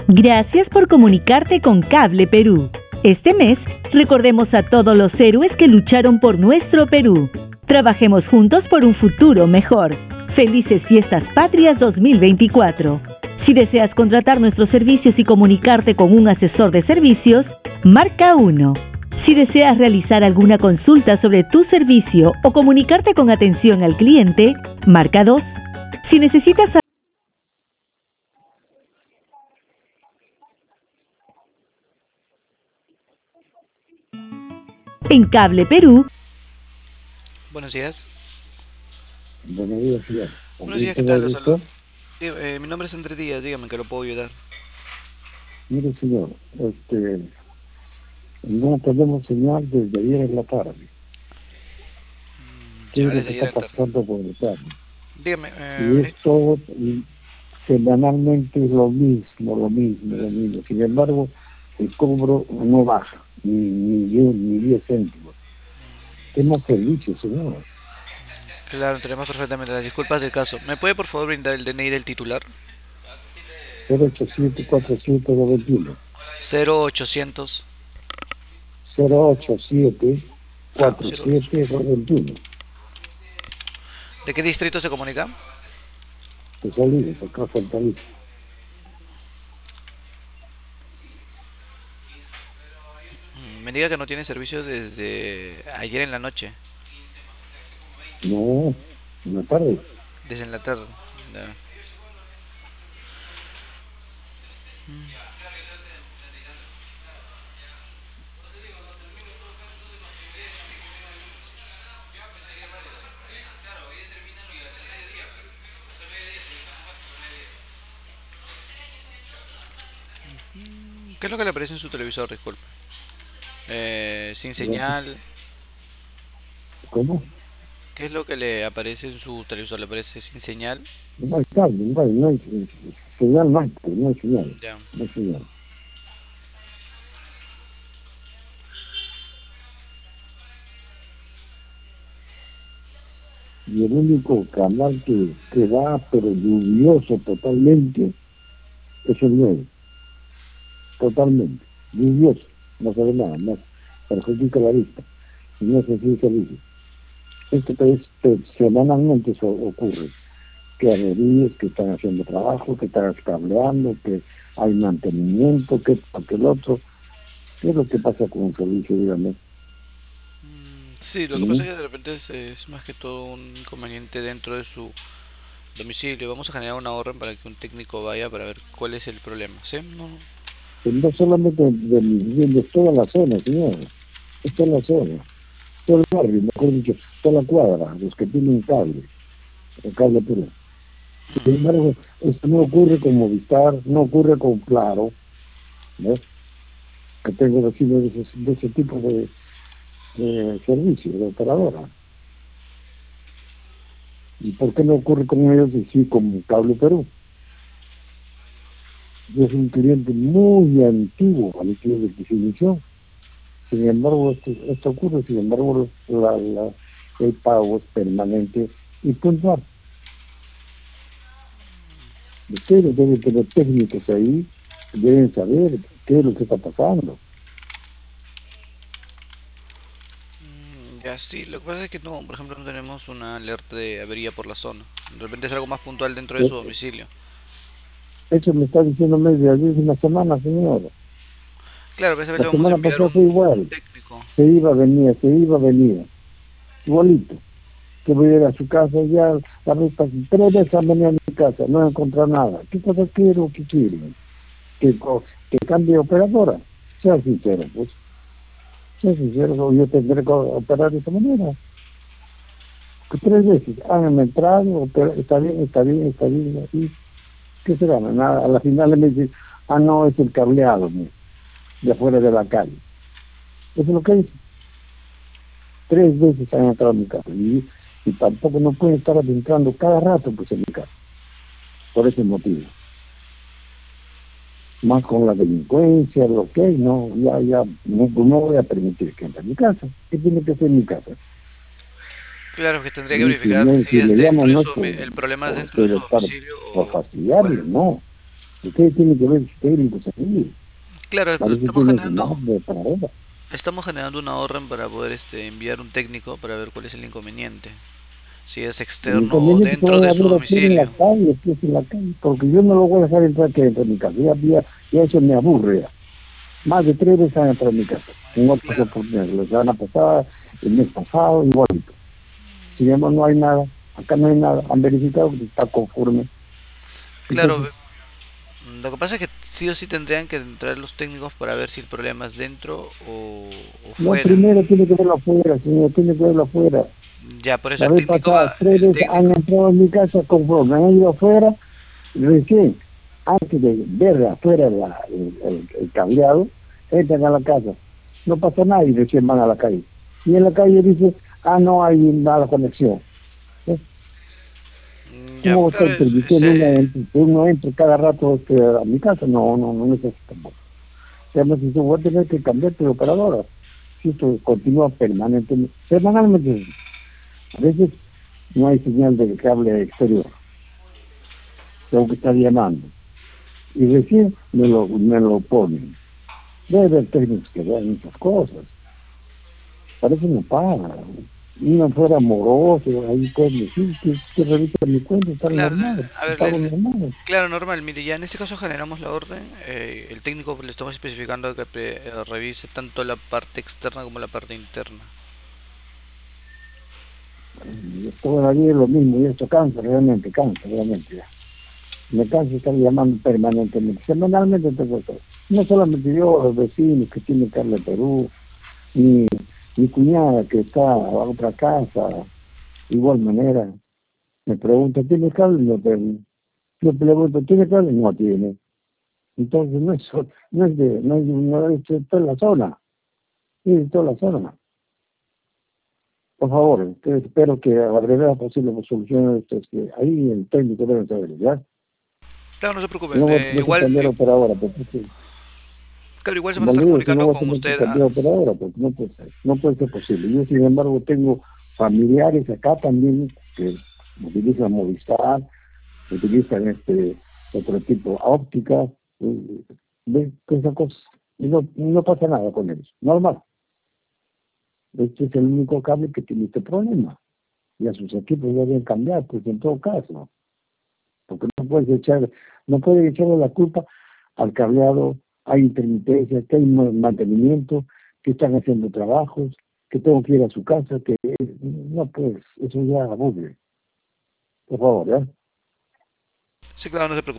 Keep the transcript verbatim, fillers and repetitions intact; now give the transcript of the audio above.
Gracias por comunicarte con Cable Perú. Este mes, recordemos a todos los héroes que lucharon por nuestro Perú. Trabajemos juntos por un futuro mejor. Felices Fiestas Patrias dos mil veinticuatro. Si deseas contratar nuestros servicios y comunicarte con un asesor de servicios, marca uno. Si deseas realizar alguna consulta sobre tu servicio o comunicarte con atención al cliente, marca dos. Si necesitas en Cable Perú. Buenos días. Buenos días, señor. Buenos días, ¿qué tal? Los saludo. Sí, eh, mi nombre es Andrés Díaz, dígame que lo puedo ayudar. Mire, señor, este, no tenemos señal desde ayer en la tarde. ¿Qué Ya, es lo desde que ayer está en tarde. pasando por el carro? Dígame, Y eh, es todo, y semanalmente es lo mismo, lo mismo, lo mismo. Sin embargo, el cobro no baja, ni, ni, diez, ni diez céntimos. ¿Qué más servicio, señor? claro, tenemos perfectamente las disculpas del caso. ¿Me puede por favor brindar el D N I del titular? cero ocho siete cuatro siete dos veintiuno. cero ochocientos. cero ocho siete Ah, cuatro cero ocho. siete dos veintiuno. ¿De qué distrito se comunica? Que salí, acá Fortaleza. Mm, Me diga que no tiene servicio desde ayer en la noche, No, en la tarde. desde en la tarde. Ya. ¿Qué es lo que le aparece en su televisor? Disculpe. Eh, sin señal. ¿Cómo? ¿Qué es lo que le aparece en su televisor? ¿Le aparece sin señal? No hay cable, no hay, no hay señal, no hay, no hay señal, Ya. no hay señal. Y el único canal que, que da, pero lluvioso totalmente, es el nueve. Totalmente. Lluvioso. No se ve nada, más perjudica la vista. Y no se sigue servicio. Esto que es, que semanalmente eso ocurre. Que averías, que están haciendo trabajo, que están cableando, que hay mantenimiento, que esto, que el otro. ¿Qué es lo que pasa con el servicio, dígame? Mm, Sí, lo que pasa ¿Mm? es que de repente es, es más que todo un inconveniente dentro de su domicilio. Vamos a generar una orden para que un técnico vaya para ver cuál es el problema. ¿Sí? No. Pues no solamente de mi vivienda, es toda la zona, señor. Es toda la zona. Todo el barrio, mejor dicho, toda la cuadra, los que tienen cable, el cable puro. Sin embargo, esto no ocurre con Movistar, no ocurre con Claro, ¿no? Que tengo vecinos de ese, de ese tipo de, de servicio, de operadora. ¿Y por qué no ocurre con ellos y sí con Cable Perú? Yo soy un cliente muy antiguo a mi de definición. Sin embargo, esto, esto ocurre, sin embargo, la, la, el pago es permanente y puntual. Ustedes deben tener técnicos ahí, deben saber qué es lo que está pasando. Mm, Ya sí, lo que pasa es que no, por ejemplo, no tenemos una alerta de avería por la zona. De repente es algo más puntual dentro de su Eh, domicilio. Eso me está diciendo medio ayer una semana, señor. Claro, pero esta vez La le vamos a semana enviar pasada un, fue un igual. técnico. Se iba, venía, se iba, venía. Igualito. Que voy a ir a su casa ya, la ruta, tres veces han venido a mi casa, no he encontrado nada. ¿Qué cosa quiero? ¿Qué quieren? Que, co- que cambie de operadora. Sea sincero, pues. Sea sincero, yo tendré que operar de esa manera. Que tres veces han entrado, opera- está bien, está bien, está bien, así. ¿Qué será? Nada, a la final me dicen, ah, no, es el cableado, mira, de afuera de la calle. Eso es lo que dice. Tres veces han entrado a mi casa. Y, y tampoco no pueden estar adentrando cada rato pues, en mi casa. Por ese motivo. Más con la delincuencia, lo que hay, no, ya, ya, no, no voy a permitir que entre a mi casa. ¿Qué tiene que ser mi casa? Claro que tendría que Y si, verificar me, si si es me dentro llaman de no su es domi- por, el problema es por, dentro de ser su estar, domicilio por o, o fuera. fastidiarle, no. Ustedes tienen que ver si técnicos aquí. Claro, pues, Parece que estamos tienen su generando, mano para ahora. estamos generando una orden para poder este, enviar un técnico para ver cuál es el inconveniente, si es El externo o inconveniente es que dentro de vaya a su ver aquí en la domicilio. calle, que es en la calle, porque yo no lo voy a dejar entrar aquí dentro de mi casa. Ya, ya, ya eso me aburre. Ya. Más de tres veces han entrado en mi casa. En otras Claro, oportunidades. La semana pasada, el mes pasado, igualito. Sin embargo, no hay nada. Acá no hay nada. Han verificado que está conforme. claro. Entonces, ve- Lo que pasa es que sí o sí tendrían que entrar los técnicos para ver si el problema es dentro o, o no, fuera. primero tiene que verlo afuera, señor, tiene que verlo afuera. Ya, por eso La el vez técnico pasada, va, tres el veces han técnico. entrado en mi casa conforme. Han ido afuera, recién, antes de ver afuera la- el, el- el cableado, entran a la casa. No pasa nada y recién van a la calle. Y en la calle dice, ah, no hay mala conexión. ¿Eh? Mm, Ya, ¿Cómo claro, está es- permitiendo uno, ese, entre- que uno entre cada rato este, a mi casa? No, no, no necesitamos. Además, si yo voy a tener que cambiar de operadora. Si esto continúa permanentemente, permanentemente. A veces no hay señal del cable exterior. Tengo que estar llamando. Y recién me lo, me lo ponen. Debe haber técnicos que vean muchas cosas. Parece que no paga. Uno fuera amoroso, ahí pueden decir que, que revisa mi cuenta, está claro, normal, a ver, pago le- normal. claro, normal. Mire, ya en este caso generamos la orden. Eh, el técnico le estamos especificando que pre- eh, revise tanto la parte externa como la parte interna. Y todavía es lo mismo, y esto cansa, realmente cansa, realmente. Ya. Me cansa estar llamando permanentemente, semanalmente tengo todo. No solamente yo, los vecinos que tienen Carla Perú, mi, mi cuñada que está a otra casa, igual manera, me pregunta, ¿tiene cable? No tengo. Yo le pregunto, ¿tiene cable? No tiene. Entonces no es, so- no es de, no es, no es de toda la zona, es de toda la zona. Por favor, este, espero que a la brevedad posible me solucionen esto, es que ahí el técnico debe saber, ¿ya? Claro, no se preocupe. Si no voy a Eh, tener que igual, cambiar i- operadora, porque sí. claro, igual se van a Como estar le digo, si no comunicando voy a con tener que usted. cambiar a- operadora, porque no puede ser, no puede ser posible. Yo, sin embargo, tengo familiares acá también que utilizan Movistar, utilizan este otro tipo óptica, eh, ves esa cosa, y no, no pasa nada con ellos, normal. Este es el único cable que tiene este problema. Y a sus equipos ya deben cambiar, pues en todo caso, porque no puedes echar, no puedes echarle la culpa al cableado, hay intermitencias, que hay mantenimiento, que están haciendo trabajos, que tengo que ir a su casa, que no pues, eso ya aburre. Por favor, ¿ya? Sí, claro, no se preocupe.